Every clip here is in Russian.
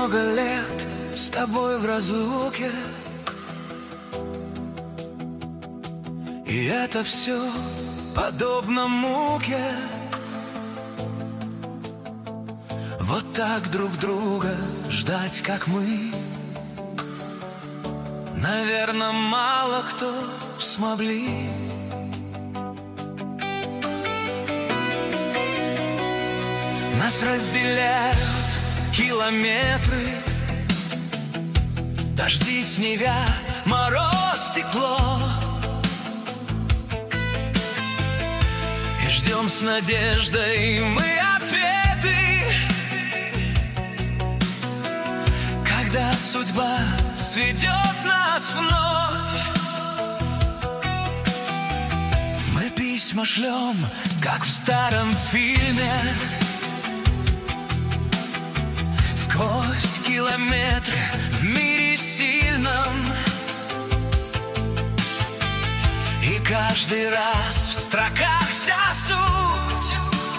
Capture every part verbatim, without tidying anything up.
много лет с тобой в разлуке, и это все подобно муке. Вот так друг друга ждать, как мы, наверное, мало кто смогли. Нас разделяют километры, дожди, снега, мороз, стекло. И ждем с надеждой мы ответы, когда судьба сведет нас вновь. Мы письма шлем, как в старом фильме, сквозь километры в мире сильном. И каждый раз в строках вся суть,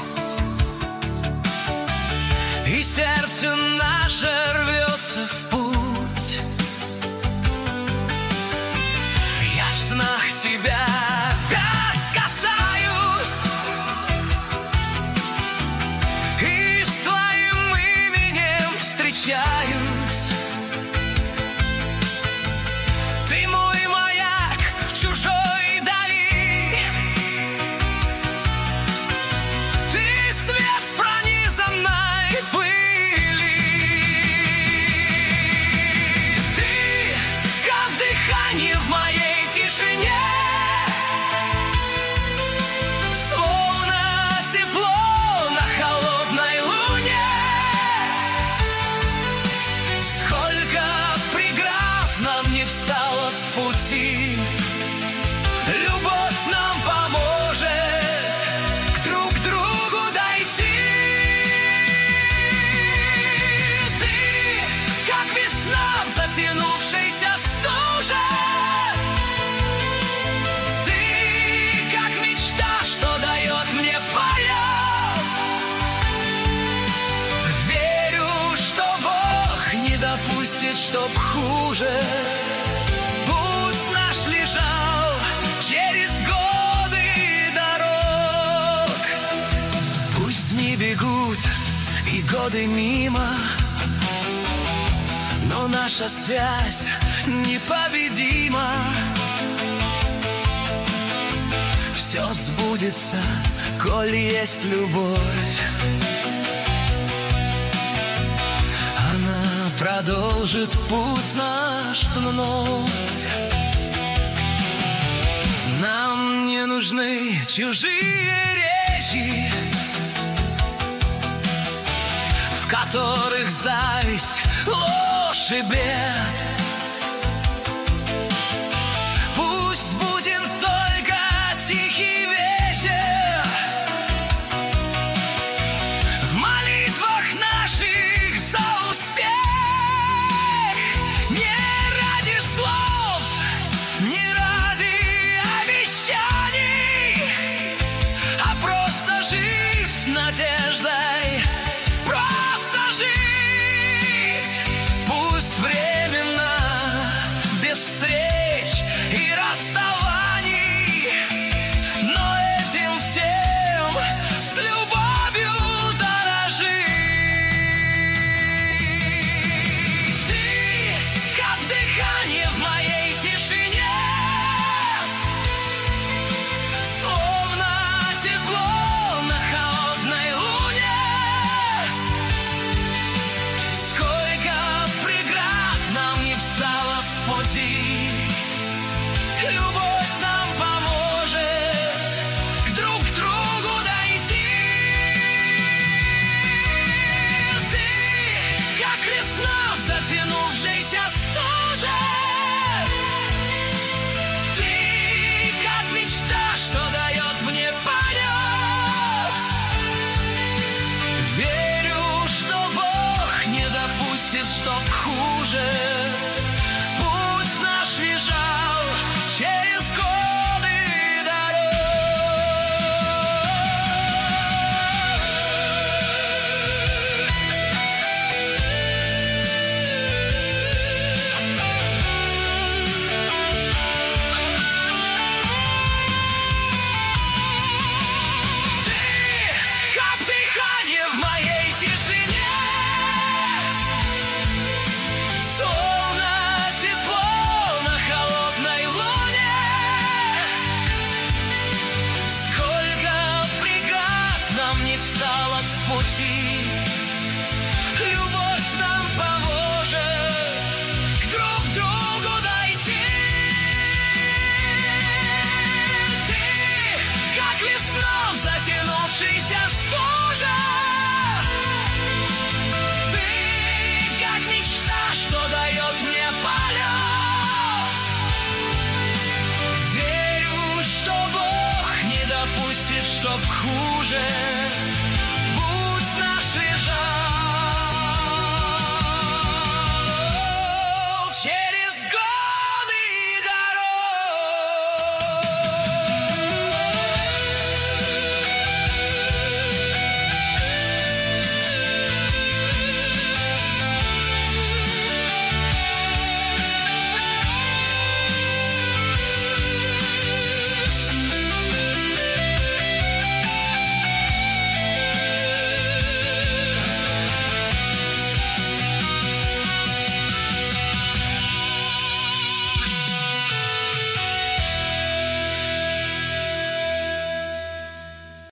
и сердце наше рвется в путь. Я в снах тебя опять касаюсь, и с твоим именем встречаюсь. Ты мой маяк в чужой дали, ты свет в пронизанной пыли, ты как дыхание в моей тишине, словно тепло на холодной луне. Сколько преград нам не встало в пути, любовь нам поможет к друг другу дойти. Ты как весна в затянувшейся стуже, ты как мечта, что дает мне полет. Верю, что Бог не допустит, чтоб хуже путь наш лежал через годы дорог. Пусть не бегут и годы мимо, но наша связь непобедима. Все сбудется, коль есть любовь. Она продолжит путь наш вновь. Нам не нужны чужие речи, в которых зависть, ложь и бед. Пусть будет только тихий вечер в молитвах наших за успех. Не ради слов, не ради обещаний, а просто жить с надеждой, просто жить. Пусть временно, без встреч и расставаний, но этим всем с любовью дорожи. Ты как дыхание в моей тишине, словно тепло на холодной луне. Сколько преград нам не встало в пути, любовь нам поможет к друг другу дойти. Ты как весна в затянувшейся стуже, ты как мечта, что дает мне полет. Верю, что Бог не допустит, чтоб хуже путь наш лежал через годы дорог. же